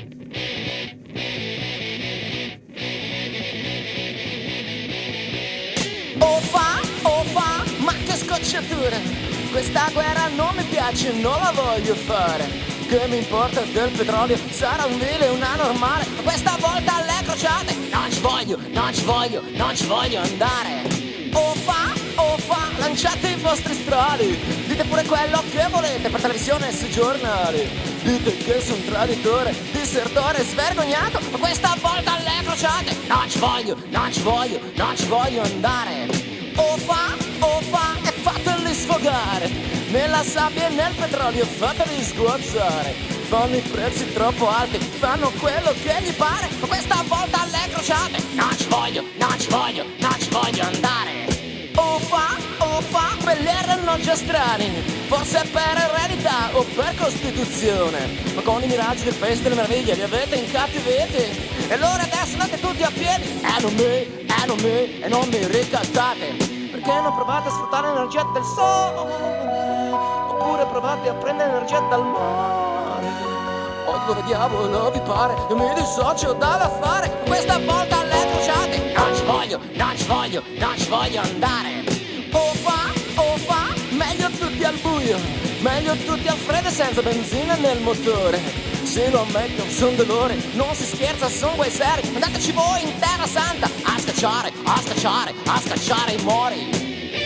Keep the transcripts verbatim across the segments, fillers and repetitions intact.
O fa, o fa, ma che scocciatura. Questa guerra non mi piace, non la voglio fare. Che mi importa del petrolio, sarà un vile, una normale. Ma questa volta alle crociate non ci voglio, non ci voglio, non ci voglio andare. O fa, o fa, lanciate i vostri strali. Dite pure quello che volete per televisione e sui giornali. Dite che sono un traditore, disertore, svergognato. Ma questa volta alle crociate non ci voglio, non ci voglio, non ci voglio andare. O fa, o fa, e fateli sfogare. Nella sabbia e nel petrolio fateli sguazzare. Fanno i prezzi troppo alti, fanno quello che gli pare. Ma questa volta alle crociate non ci voglio, non ci voglio, non ci voglio andare. O fa, o fa, quelli erano già strani. Forse per eredità o per costituzione. Ma con i miraggi del paese delle meraviglie li avete incattiviti. E allora adesso andate tutti a piedi. E non mi, e non mi, e non mi ricattate. Perché non provate a sfruttare l'energia del sole? Oppure provate a prendere energia dal mare? O dove diavolo vi pare? Io mi dissocio dall'affare. Questa volta alle crociate non ci voglio, non ci voglio, non ci voglio andare. O fa, o fa, meglio tutti al buio. Meglio tutti al freddo senza benzina nel motore. Se lo ammetto, son dolore, non si scherza, son guai seri. Andateci voi in terra santa a scacciare, a scacciare, a scacciare i mori.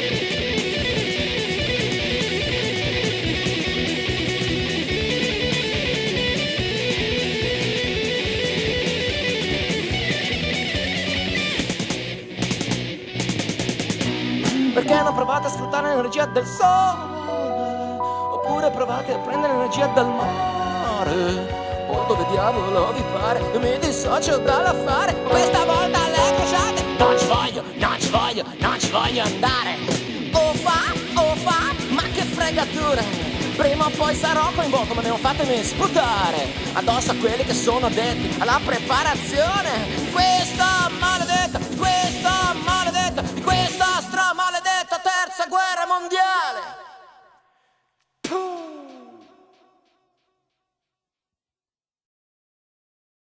Perché non provate a sfruttare l'energia del sole? Oppure provate a prendere l'energia dal mare? O dove diavolo vi pare? Io mi dissocio dall'affare. Questa volta alle crociate non ci voglio, non ci voglio, non ci voglio andare. O fa, o fa, ma che fregatura. Prima o poi sarò coinvolto, ma non fatemi sputare addosso a quelli che sono addetti alla preparazione. Questa maledetta, questa maledetta